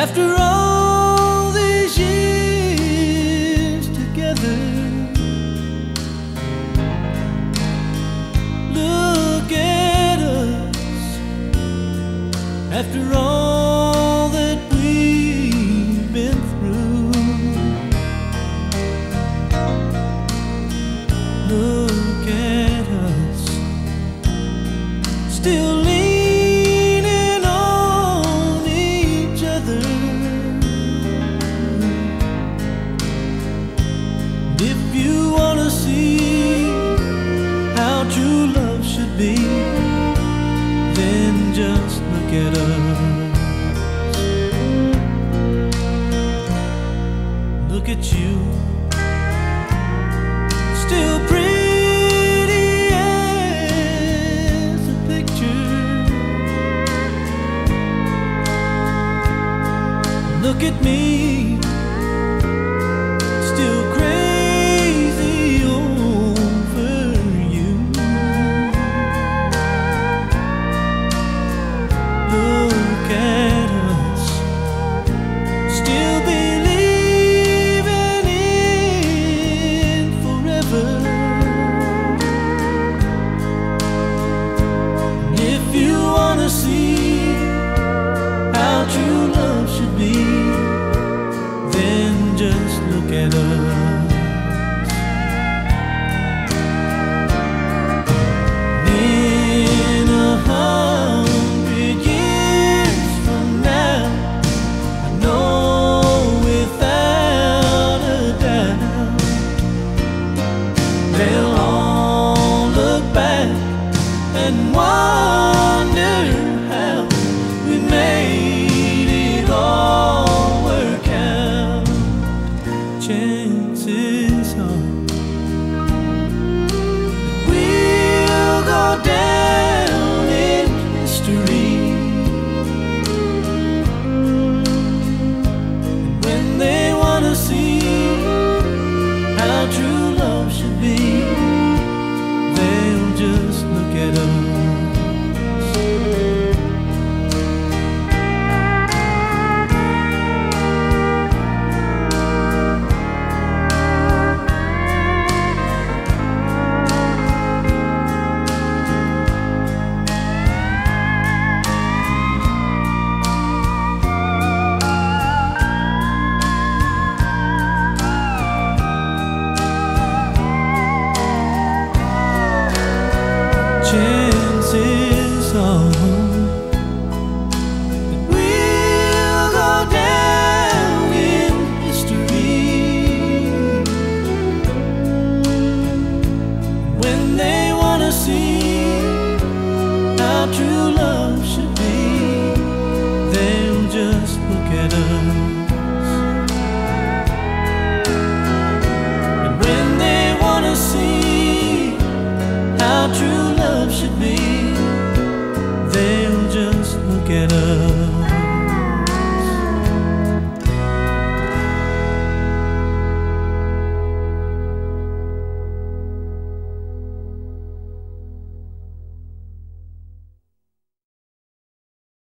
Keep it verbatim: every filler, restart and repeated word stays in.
After all these years together, look at us. After all that we've been through, look at us, still leaning on each other. If you wanna see how true love should be, then just look at us. Look at you, still pretty as a picture. Look at me,